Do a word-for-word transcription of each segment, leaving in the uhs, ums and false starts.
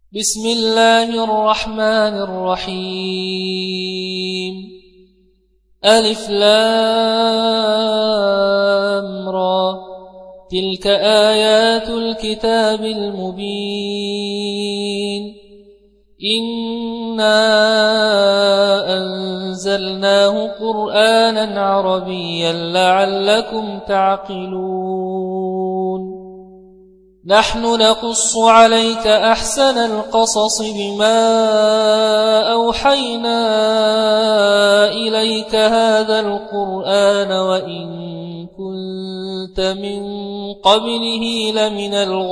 بسم الله الرحمن الرحيم ألف لام را تلك آيات الكتاب المبين إنا أنزلناه قرآنا عربيا لعلكم تعقلون نحن نقص عليك أحسن القصص بما أوحينا إليك هذا القرآن وإن كنت من قبله لمن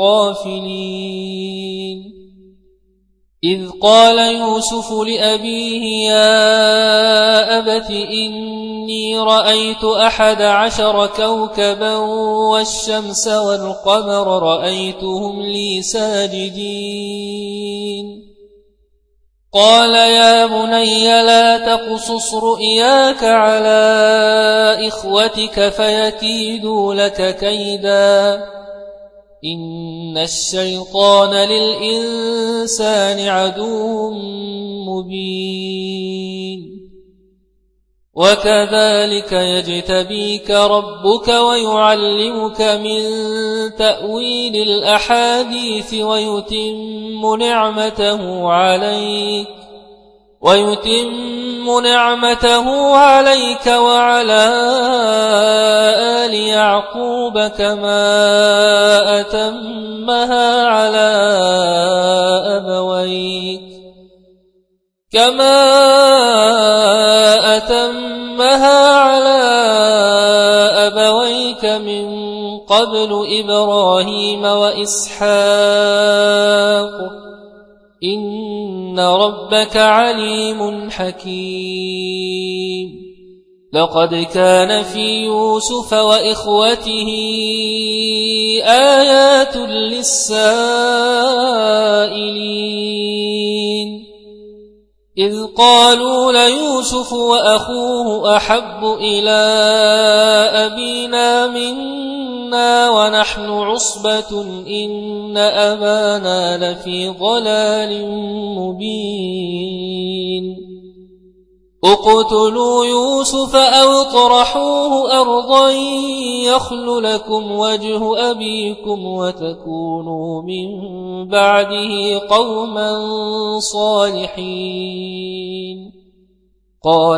الغافلين إذ قال يوسف لأبيه يا أبت إني رأيت أحد عشر كوكبا والشمس والقمر رأيتهم لي ساجدين قال يا بني لا تقصص رؤياك على إخوتك فيكيدوا لك كيدا إن الشيطان للإنسان عدو مبين وكذلك يجتبيك ربك ويعلمك من تأويل الأحاديث ويتم نعمته عليك ويتم نعمته عليك وعلى آل يعقوب كما أتمها على أبويك كما أتمها على أبويك من قبل إبراهيم وإسحاق إن ربك عليم حكيم لقد كان في يوسف وإخوته آيات للسائلين إذ قالوا ليوسف وأخوه أحب إلى أبينا منا ونحن عصبة إن أبانا لفي ضلال مبين اقتلوا يوسف أو اطرحوه أرضا يخل لكم وجه أبيكم وتكونوا من بعده قوما صالحين قال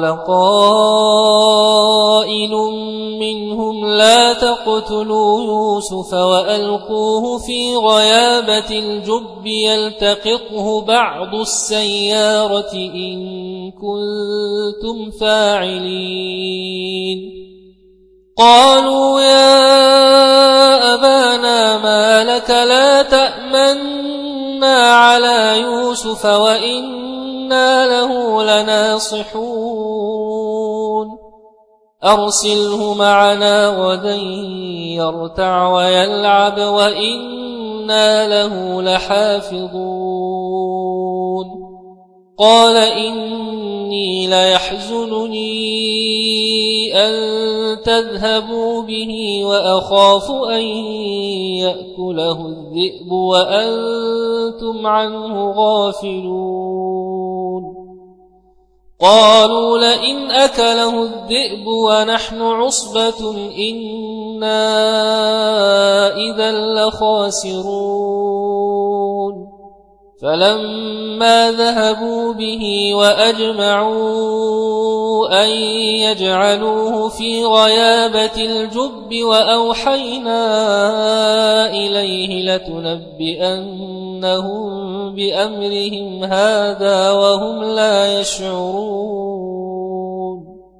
قائل منهم لا تقتلوا يوسف وألقوه في غيابة الجب يلتقطه بعض السيارة إن كنتم فاعلين قالوا يا أبانا ما لك لا تأمنا على يوسف وإنا له لناصحون أرسله معنا غدا يرتع ويلعب وإنا له لحافظون قال إني ليحزنني أن تذهبوا به وأخاف أن يأكله الذئب وأنتم عنه غافلون قالوا لئن أكله الذئب ونحن عصبة إنا إذا لخاسرون فلما ذهبوا به وأجمعوا أن يجعلوه في غيابة الجب وأوحينا إليه لتنبئنهم بأمرهم هذا وهم لا يشعرون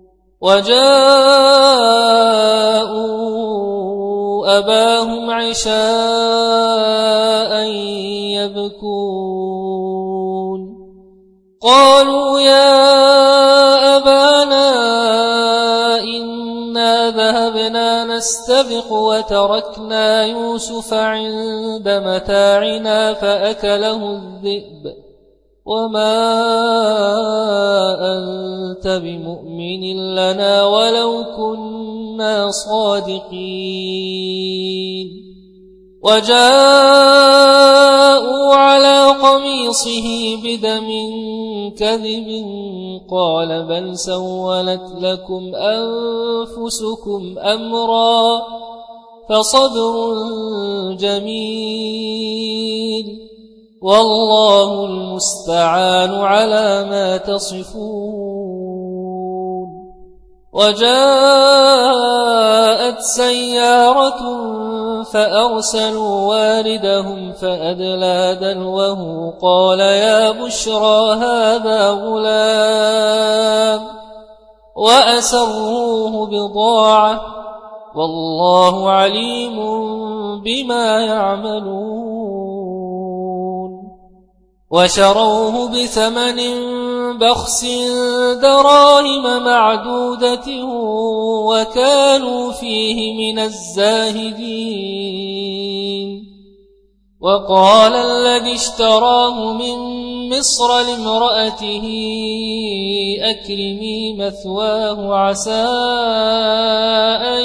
وجاءوا أباهم عشاء يبكون قالوا يا أبانا إنا ذهبنا نستبق وتركنا يوسف عند متاعنا فأكله الذئب وما أنت بمؤمن لنا ولو كنا صادقين وجاءوا على قميص قميصه بدم كذب قال بل سولت لكم أنفسكم أمرا فصبر جميل والله المستعان على ما تصفون. وجاءت سيارة فأرسلوا واردهم فأدلى دلوه قال يا بشرى هذا غلام وأسروه بضاعة والله عليم بما يعملون. وشروه بثمن بخس دراهم معدودة وكانوا فيه من الزاهدين. وقال الذي اشتراه من مصر لامرأته أكرمي مثواه عسى أن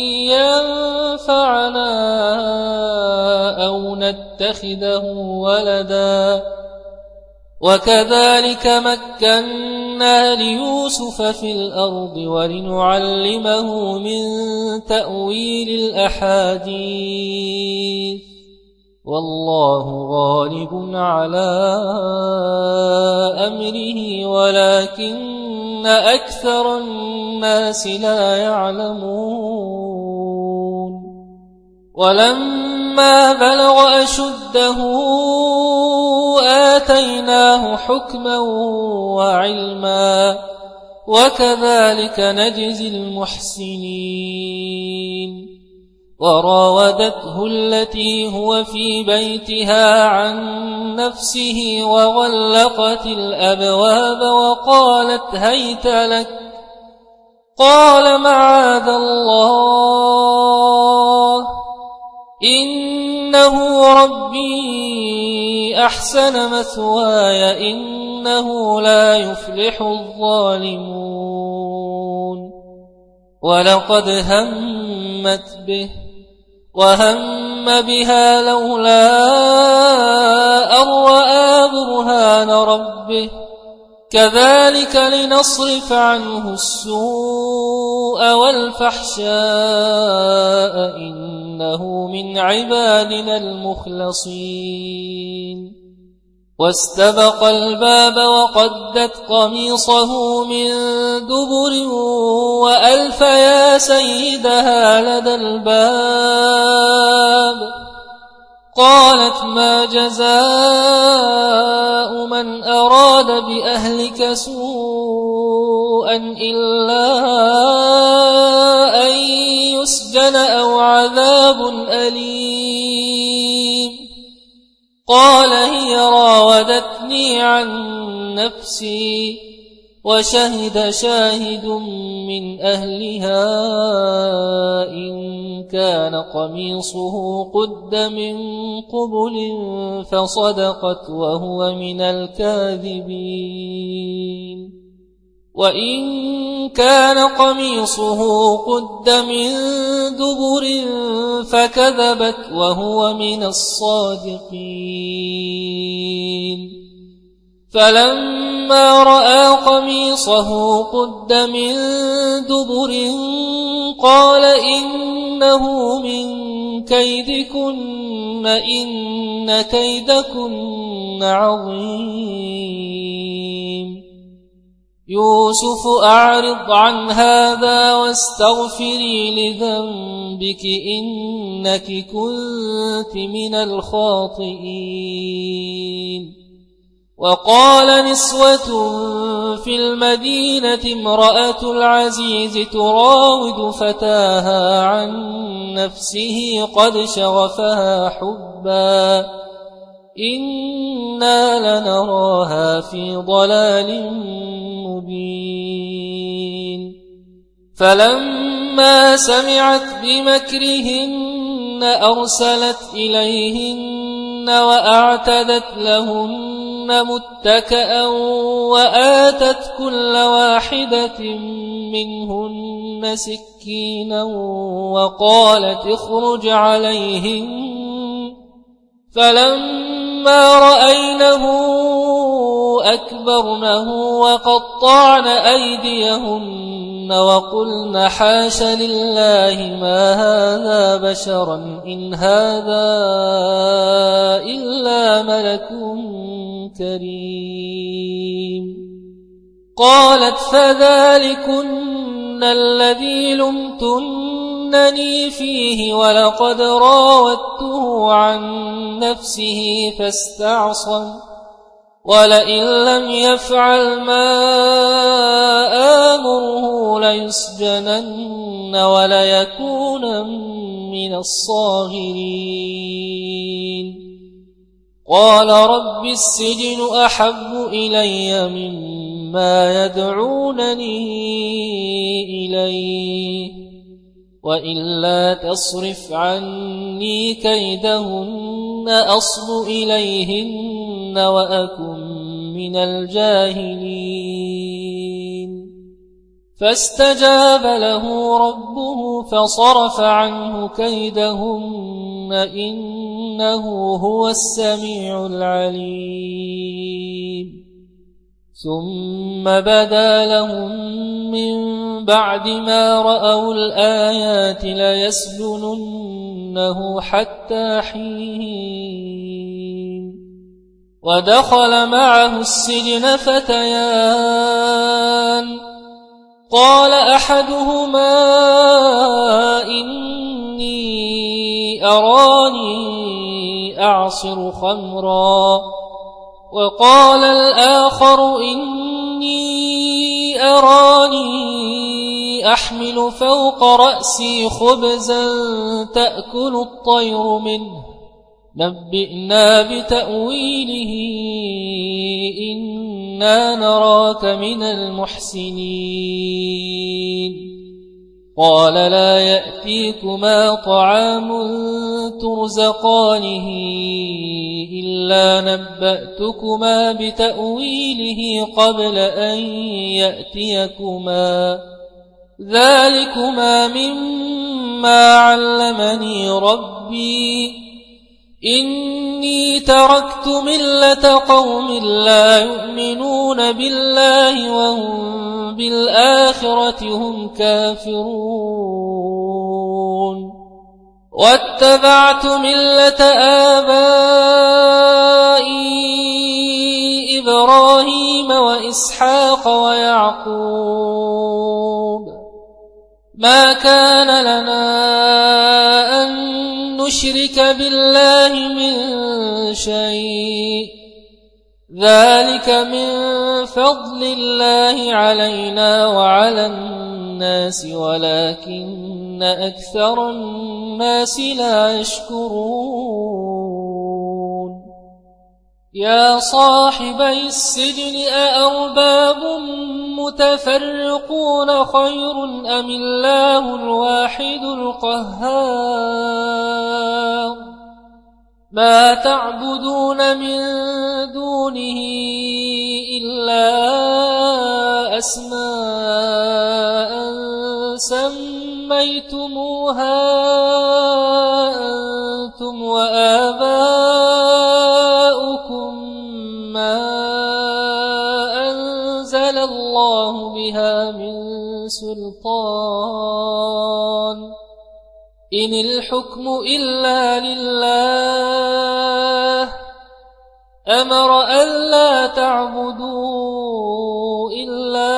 ينفعنا أو نتخذه ولدا وكذلك مكنا ليوسف في الأرض ولنعلمه من تأويل الأحاديث والله غالب على أمره ولكن أكثر الناس لا يعلمون. ولما بلغ أشده آتيناه حكما وعلما وكذلك نجزي المحسنين. وراودته التي هو في بيتها عن نفسه وغلقت الأبواب وقالت هيت لك قال معاذ الله إنه ربي أحسن مثواي إنه لا يفلح الظالمون. ولقد همت به وهم بها لولا أن رأى برهان ربه كذلك لنصرف عنه السوء والفحشاء إنه من عبادنا المخلصين. واستبق الباب وقدت قميصه من دبر وألف يا سيدها لدى الباب قالت ما جزاء من أراد بأهلك سوءا إلا أن يسجن أو عذاب أليم قال هي راودتني عن نفسي وشهد شاهد من أهلها إن كان قميصه قد من قبل فصدقت وهو من الكاذبين وإن كان قميصه قد من دبر فكذبت وهو من الصادقين. فلما رأى قميصه قد من دبر قال إنه من كيدكن إن كيدكن عظيم. يوسف أعرض عن هذا واستغفري لذنبك إنك كنت من الخاطئين. وقال نسوة في المدينة امرأة العزيز تراود فتاها عن نفسه قد شغفها حبا إنا لنراها في ضلال مبين. فلما سمعت بمكرهن أرسلت إليهن وأعتدت لهن متكأ وآتت كل واحدة منهن سكينا وقالت اخرج عليهن فلما فلما رأينه أكبرنه وقطعن أيديهن وقلن حاش لله ما هذا بشرا إن هذا إلا ملك كريم. قالت فذلكن الذي لمتنني فيه ولقد راودته عن نفسه فاستعصم ولئن لم يفعل ما آمره ليسجنن وليكونن من الصاغرين. قال رب السجن أحب إلي مما يدعونني إليه وإلا تصرف عني كيدهن أصب إليهن وأكن من الجاهلين. فاستجاب له ربه فصرف عنه كيدهن إنه هو السميع العليم. ثم بدا لهم من بعد ما رأوا الآيات ليسجننه حتى حين. ودخل معه السجن فتيان قال أحدهما إني أراني أعصر خمرا وقال الآخر إني أراني أحمل فوق رأسي خبزا تأكل الطير منه نبئنا بتأويله إنا نراك من المحسنين. قال لا يأتيكما طعام ترزقانه إلا نبأتكما بتأويله قبل أن يأتيكما ذلكما مما علمني ربي إني تركت ملة قوم لا يؤمنون بالله وهم بالآخرة هم كافرون واتبعت ملة آبائي إبراهيم وإسحاق ويعقوب ما كان لنا أن نشرك بالله من شيء ذلك من فضل الله علينا وعلى الناس ولكن أكثر الناس لا يشكرون. يا صاحبي السجن أأرباب متفرقون خير أم الله الواحد القهار ما تعبدون من دونه إلا أسماء سميتموها أنتم وآباؤكم ما أنزل الله بها من سلطان إن الحكم إلا لله أمر ألا تعبدوا إلا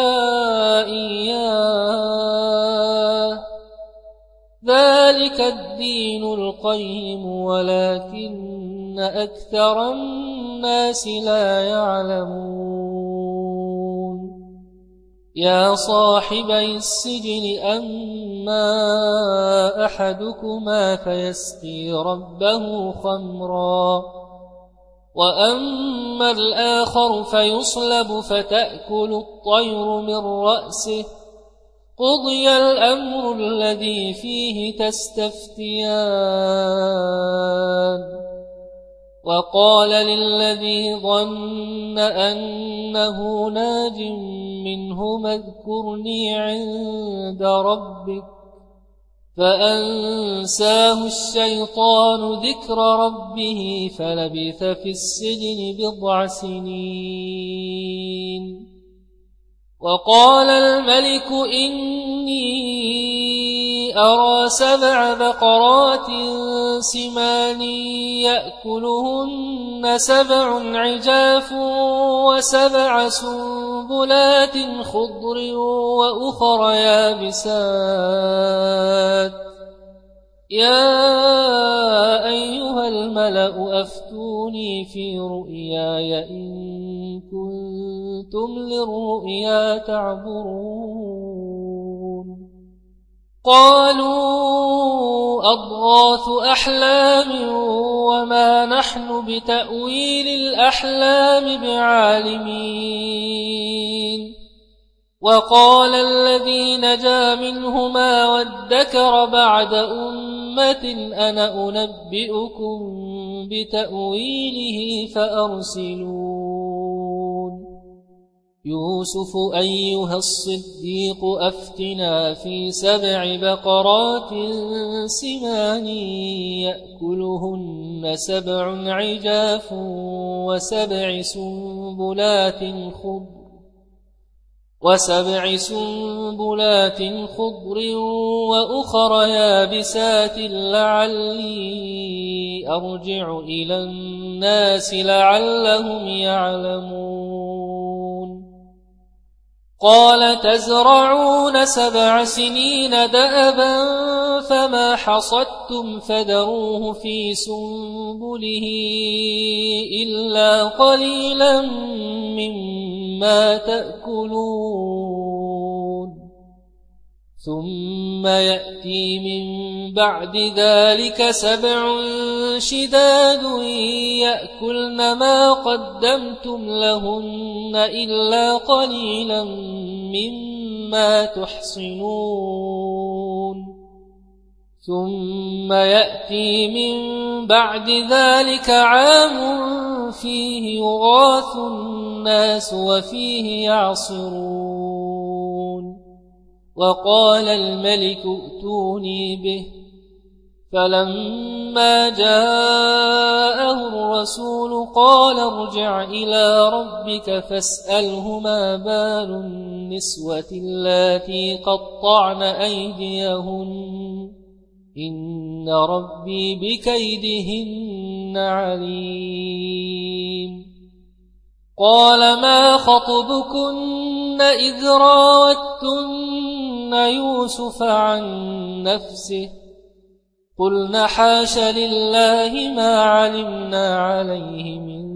إياه ذلك الدين القيم ولكن أكثر الناس لا يعلمون. يا صاحبي السجن أما أحدكما فيسقي ربه خمرا وأما الآخر فيصلب فتأكل الطير من رأسه قضي الأمر الذي فيه تستفتيان. وقال للذي ظن أنه ناج منهما اذكرني عند ربك فأنساه الشيطان ذكر ربه فلبث في السجن بضع سنين. وقال الملك إني أرى سبع بقرات سمان يأكلهن سبع عجاف وسبع سنبلات خضر وأخر يابسات يا أيها الملأ أفتوني في رؤياي إن كنتم للرؤيا تعبرون. قالوا أضغاث أحلام وما نحن بتأويل الأحلام بعالمين. وقال الذي نجا منهما وادكر بعد أمة أنا أنبئكم بتأويله فأرسلون. يوسف أيها الصديق أفتنا في سبع بقرات سمان يأكلهن سبع عجاف وسبع سنبلات خضر وسبع سنبلات خضر وأخر يابسات لعلي أرجع إلى الناس لعلهم يعلمون. قال تزرعون سبع سنين دأبا فما حصدتم فذروه في سنبله إلا قليلا مما تأكلون. ثم يأتي من بعد ذلك سبع شداد يأكلن ما قدمتم لهن إلا قليلا مما تحصنون. ثم يأتي من بعد ذلك عام فيه يغاث الناس وفيه يعصرون. وقال الملك ائتوني به فلما جاءه الرسول قال ارجع إلى ربك فاسأله ما بال النسوة اللاتي قطعن أيديهن إن ربي بكيدهن عليم. قال ما خطبكن إذ راوتن يوسف عن نفسه قلن حاش لله ما علمنا عليه من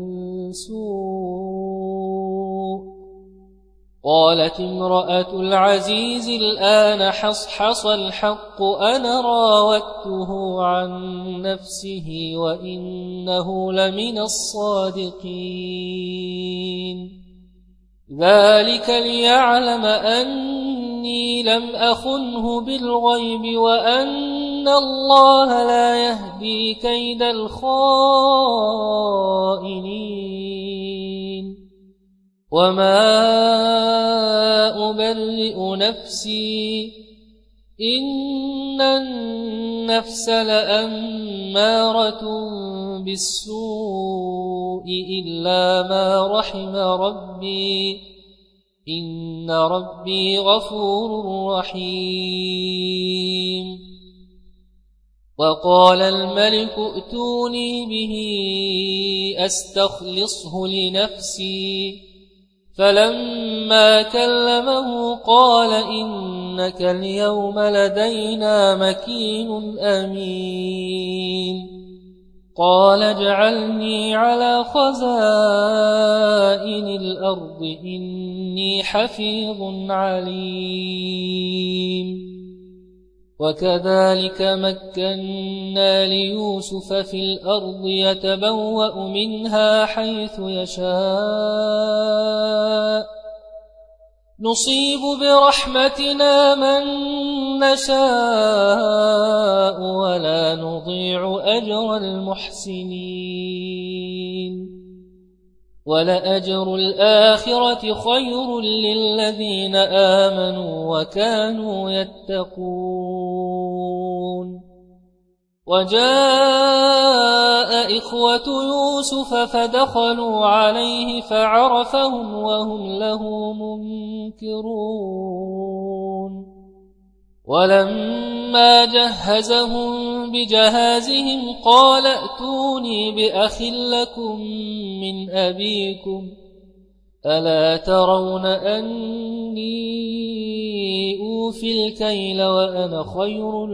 سوء. قالت امرأة العزيز الآن حصحص الحق أنا راودته عن نفسه وإنه لمن الصادقين. ذلك ليعلم أني لم أخنه بالغيب وأن الله لا يهدي كيد الخائنين. وما أبرئ نفسي إن النفس لأمارة بالسوء إلا ما رحم ربي إن ربي غفور رحيم. وقال الملك ائتوني به أستخلصه لنفسي فلما كلمه قال إنك اليوم لدينا مكين أمين. قال اجعلني على خزائن الأرض إني حفيظ عليم. وكذلك مكنا ليوسف في الأرض يتبوأ منها حيث يشاء نصيب برحمتنا من نشاء ولا نضيع أجر المحسنين. ولأجر الآخرة خير للذين آمنوا وكانوا يتقون. وجاء إخوة يوسف فدخلوا عليه فعرفهم وهم له منكرون. ولما جهزهم بجهازهم قال ائتوني بأخ لكم من أبيكم ألا ترون أني أوفي الكيل وأنا خير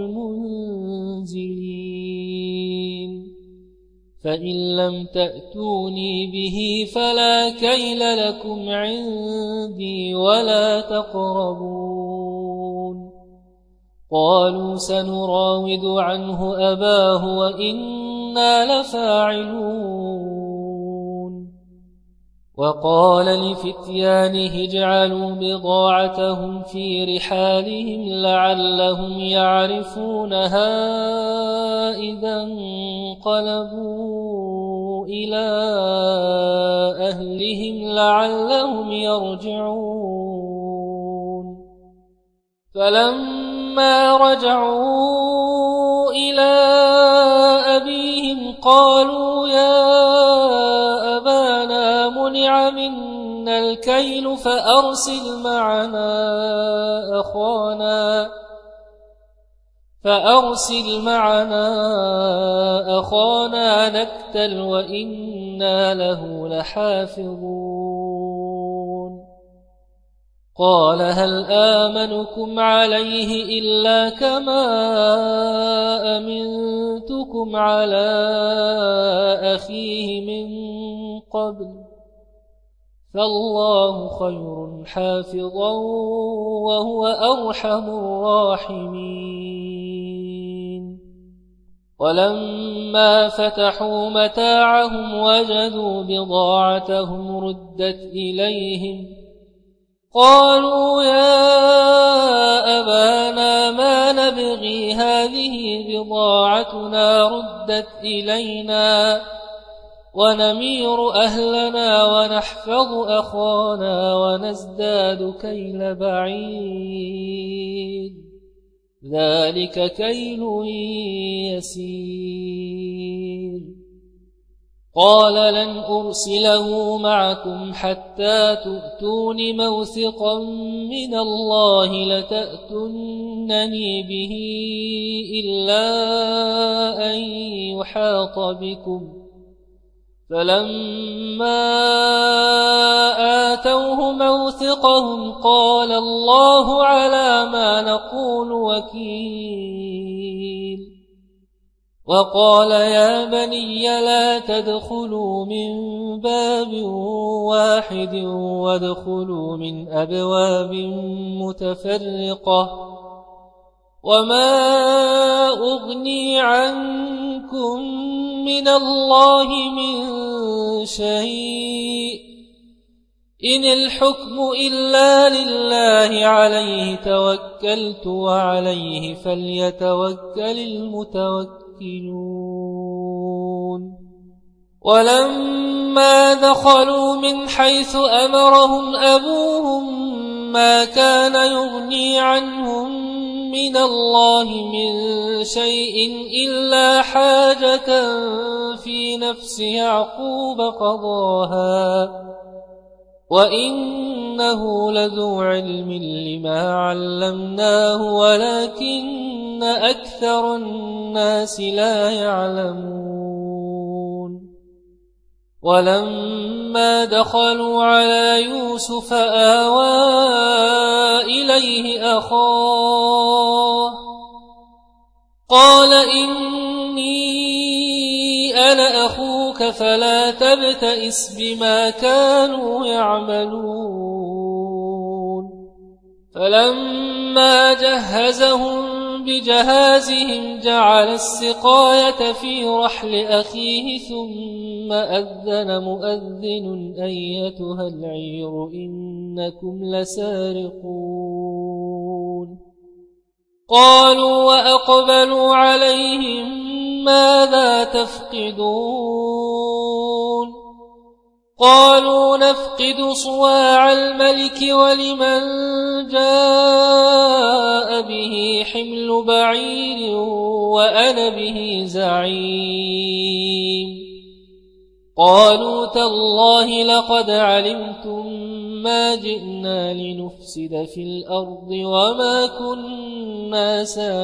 المنزلين فإن لم تأتوني به فلا كيل لكم عندي ولا تقربون. قالوا سنراود عنه أباه وإنا لفاعلون. وقال لفتيانه اجعلوا بضاعتهم في رحالهم لعلهم يعرفونها إذا انقلبوا إلى أهلهم لعلهم يرجعون. فلما رجعوا إلى أبيهم قالوا يا أبانا منع منا الكيل فأرسل معنا أخانا فأرسل معنا أخانا نكتل وإنا له لحافظون. قال هل آمنكم عليه إلا كما أمنتكم على أخيه من قبل فالله خير حافظا وهو أرحم الراحمين. ولما فتحوا متاعهم وجدوا بضاعتهم ردت إليهم قالوا يا أبانا ما نبغي هذه بضاعتنا ردت إلينا ونمير أهلنا ونحفظ أخانا ونزداد كيل بعيد ذلك كيل يسير. قال لن أرسله معكم حتى تؤتون موثقا من الله لتأتونني به إلا أن يحاط بكم. فلما آتوه موثقهم قال الله على ما نقول وكيل. وقال يا بني لا تدخلوا من باب واحد وادخلوا من أبواب متفرقة وما أغني عنكم من الله من شيء إن الحكم إلا لله عليه توكلت وعليه فليتوكل المتوكلون. ولما دخلوا من حيث أمرهم أبوهم ما كان يغني عنهم من الله من شيء إلا حاجة في نفس يعقوب قضاها وإنه لذو علم لما علمناه ولكن أكثر الناس لا يعلمون. ولما دخلوا على يوسف آوى إليه أخاه قال إني أنا أخوك فلا تبتئس بما كانوا يعملون. فلما جهزهم بجهازهم جعل السقاية في رحل أخيه ثم أذن مؤذن أيتها العير إنكم لسارقون. قالوا وأقبلوا عليهم ماذا تفقدون قالوا نفقد صواع الملك ولمن جاء به حمل بعير وأنا به زعيم قالوا تالله لقد علمتم ما جئنا لنفسد في الأرض وما كنا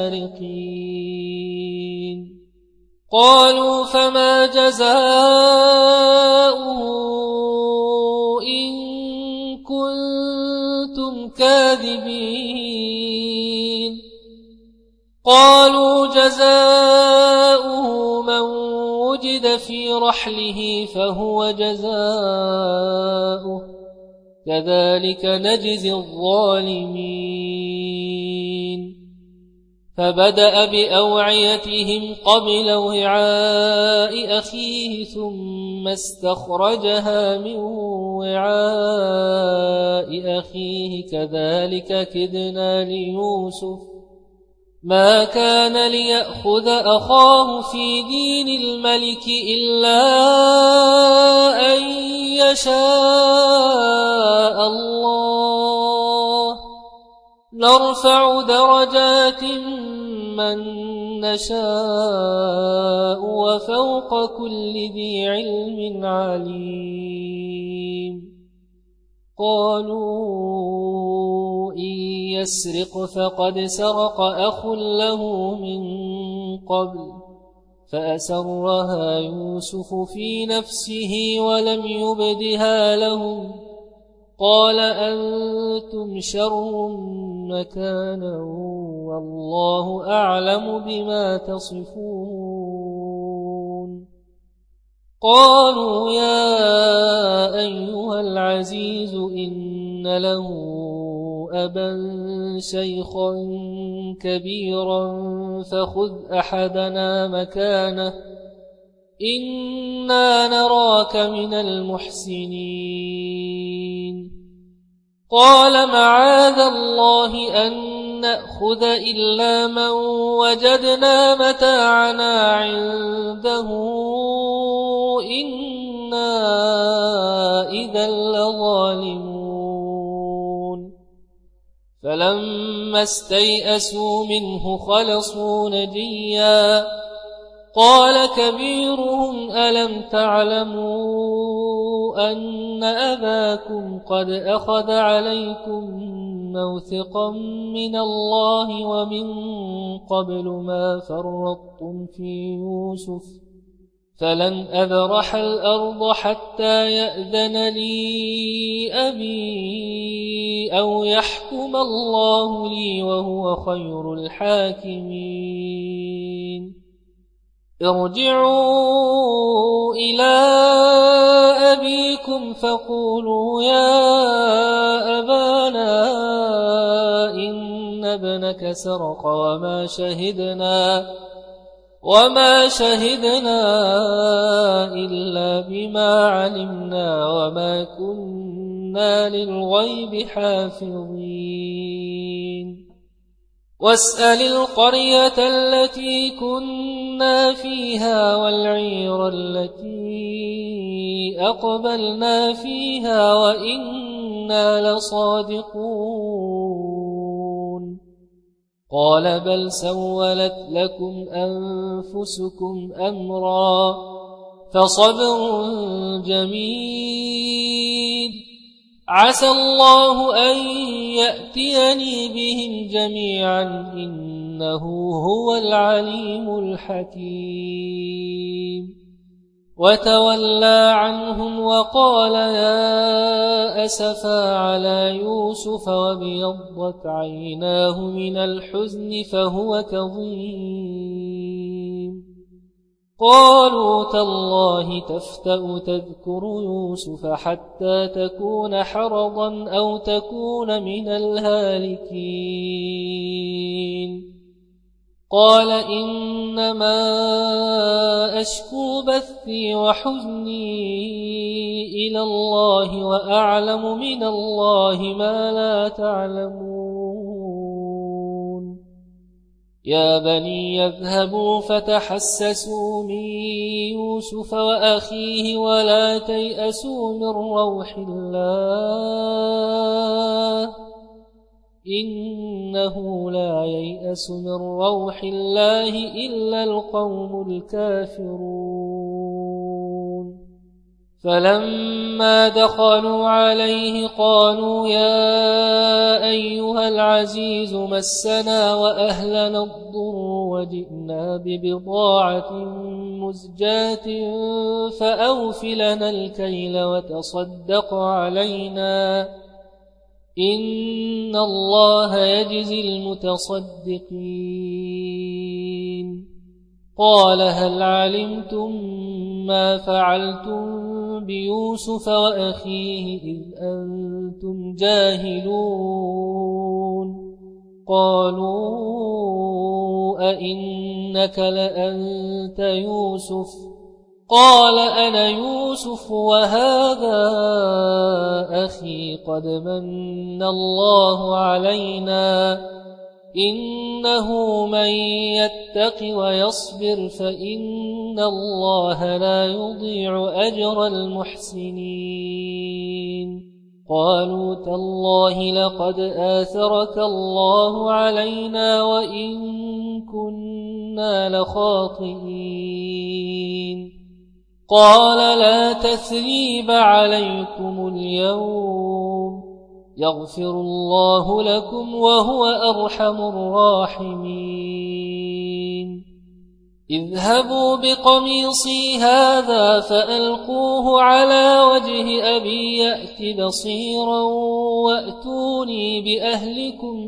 سارقين قالوا فما جزاؤه إن كنتم كاذبين قالوا جزاؤه من وجد في رحله فهو جزاؤه كذلك نجزي الظالمين فبدأ بأوعيتهم قبل وعاء أخيه ثم استخرجها من وعاء أخيه كذلك كدنا ليوسف ما كان ليأخذ أخاه في دين الملك إلا أن يشاء الله نرفع درجات من نشاء وفوق كل ذي علم عليم قالوا إن يسرق فقد سرق أخ له من قبل فأسرها يوسف في نفسه ولم يبدها لهم قال أنتم شر مكانا والله أعلم بما تصفون قالوا يا أيها العزيز إن له أبا شيخا كبيرا فخذ أحدنا مكانه إنا نراك من المحسنين قال معاذ الله أن نأخذ إلا من وجدنا متاعنا عنده إنا إذا لظالمون فلما استيئسوا منه خلصوا نجيا قال كبيرهم ألم تعلموا أن أباكم قد أخذ عليكم موثقا من الله ومن قبل ما فرطتم في يوسف فلن أبرح الأرض حتى يأذن لي أبي أو يحكم الله لي وهو خير الحاكمين ارجعوا إلى أبيكم فقولوا يا أبانا إن ابنك سرق وما شهدنا وما شهدنا إلا بما علمنا وما كنا للغيب حافظين واسأل القرية التي كنا فيها والعير التي أقبلنا فيها وإنا لصادقون قال بل سولت لكم أنفسكم أمرا فصبر جميل عسى الله أن يأتيني بهم جميعا إنه هو العليم الحكيم وتولى عنهم وقال يا أسفا على يوسف وابيضت عيناه من الحزن فهو كظيم قالوا تالله تفتأ تذكر يوسف حتى تكون حرضا أو تكون من الهالكين قال إنما أشكو بثي وحزني إلى الله وأعلم من الله ما لا تعلمون يا بني يذهبوا فتحسسوا من يوسف وأخيه ولا تيأسوا من روح الله إنه لا ييأس من روح الله إلا القوم الكافرون فلما دخلوا عليه قالوا يا أيها العزيز مسنا وأهلنا الضر وجئنا ببضاعة مزجاة فأوفلنا الكيل وتصدق علينا إن الله يجزي المتصدقين قال هل علمتم ما فعلتم بيوسف وأخيه إذ أنتم جاهلون قالوا أئنك لأنت يوسف قال أنا يوسف وهذا أخي قد من الله علينا إنه من يتق ويصبر فإن الله لا يضيع أجر المحسنين قالوا تالله لقد آثرك الله علينا وإن كنا لخاطئين قال لا تثريب عليكم اليوم يغفر الله لكم وهو أرحم الراحمين اذهبوا بقميصي هذا فألقوه على وجه أبي يأت بصيرا وأتوني بأهلكم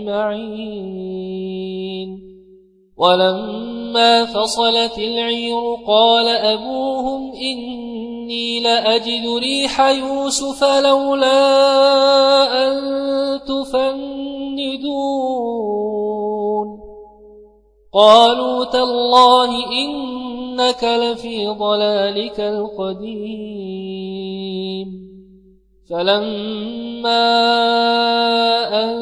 أجمعين ولما فصلت العير قال أبوهم إني لأجد ريح يوسف لولا أن تفندون قالوا تالله إنك لفي ضلالك القديم فلما أن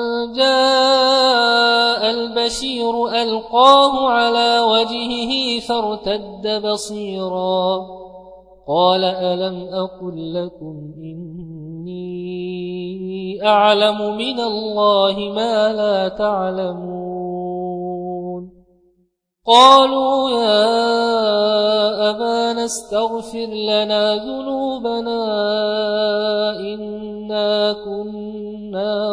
جاء البشير ألقاه على وجهه فارتد بصيرا قال ألم أقل لكم إني أعلم من الله ما لا تعلمون قالوا يا أبانا استغفر لنا ذنوبنا إنا كنا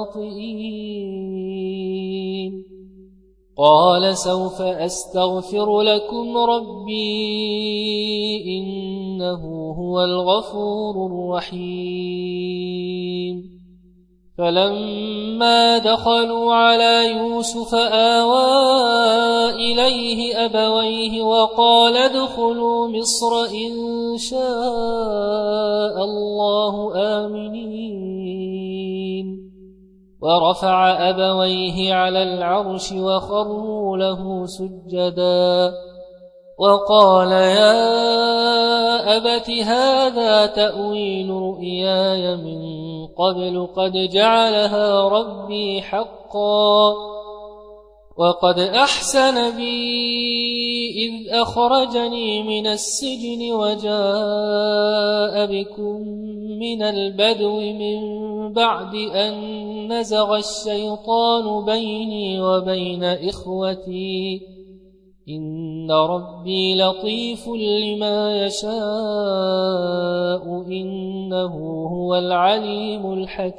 خاطئين قال سوف أستغفر لكم ربي إنه هو الغفور الرحيم فلما دخلوا على يوسف آوى إليه أبويه وقال ادخلوا مصر إن شاء الله آمنين ورفع أبويه على العرش وخروا له سجدا وقال يا أبت هذا تأويل رؤياي من قبل قد جعلها ربي حقا وقد أحسن بي إذ أخرجني من السجن وجاء بكم من البدو من بعد أن نزغ الشيطان بيني وبين إخوتي إن ربي لطيف لما يشاء إنه هو العليم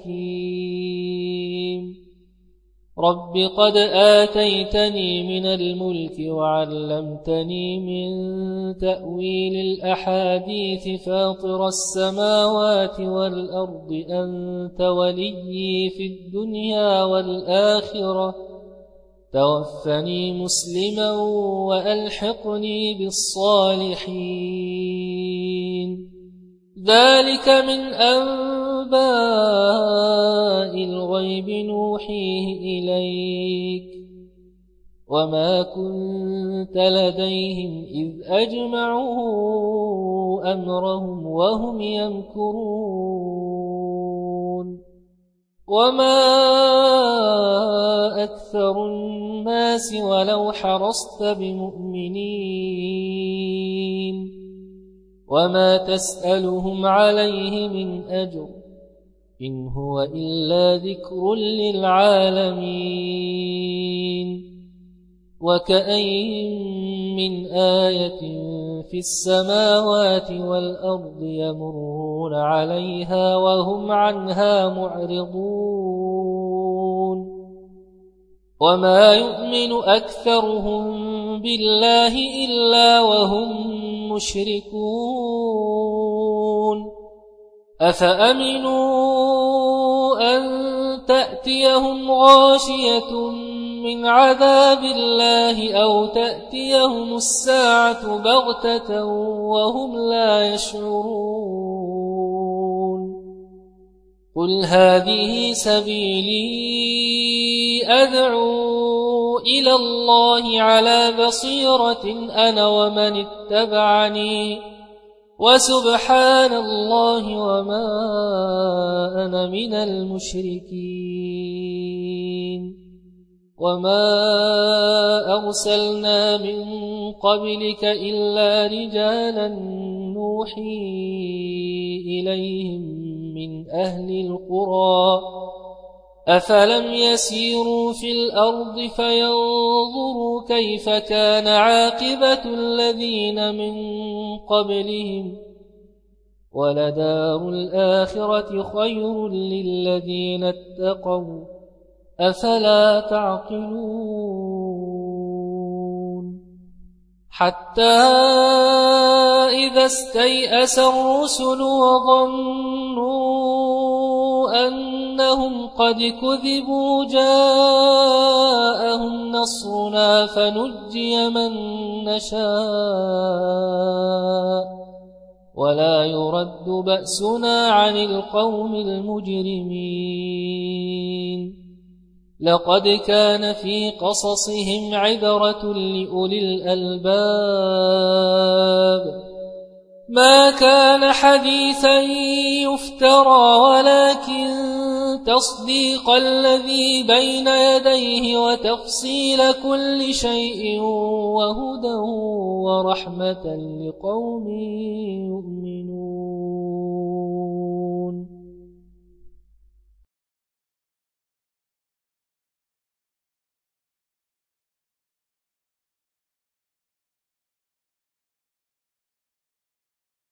الحكيم رب قد آتيتني من الملك وعلمتني من تأويل الأحاديث فاطر السماوات والأرض أنت وليي في الدنيا والآخرة توفني مسلما وألحقني بالصالحين ذلك من أنباء الغيب نوحيه إليك وما كنت لديهم إذ أجمعوا أمرهم وهم يمكرون وما أكثر الناس ولو حرصت بمؤمنين وما تسألهم عليه من أجر إن هو إلا ذكر للعالمين وكأين من آية في السماوات والأرض يمرون عليها وهم عنها معرضون وما يؤمن أكثرهم بالله إلا وهم مشركون أفأمنوا أن تأتيهم غاشية من عذاب الله أو تأتيهم الساعة بغتة وهم لا يشعرون قل هذه سبيلي أدعو إلى الله على بصيرة أنا ومن اتبعني وسبحان الله وما أنا من المشركين وما أرسلنا من قبلك إلا رجالا نوحي إليهم من أهل القرى أفلم يسيروا في الأرض فينظروا كيف كان عاقبة الذين من قبلهم ولدار الآخرة خير للذين اتقوا أفلا تعقلون حتى إذا استيأس الرسل وظنوا أنهم قد كذبوا جاءهم نصرنا فنجي من نشاء ولا يرد بأسنا عن القوم المجرمين لقد كان في قصصهم عبرة لأولي الألباب ما كان حديثا يفترى ولكن تصديق الذي بين يديه وتفصيل كل شيء وهدى ورحمة لقوم يؤمنون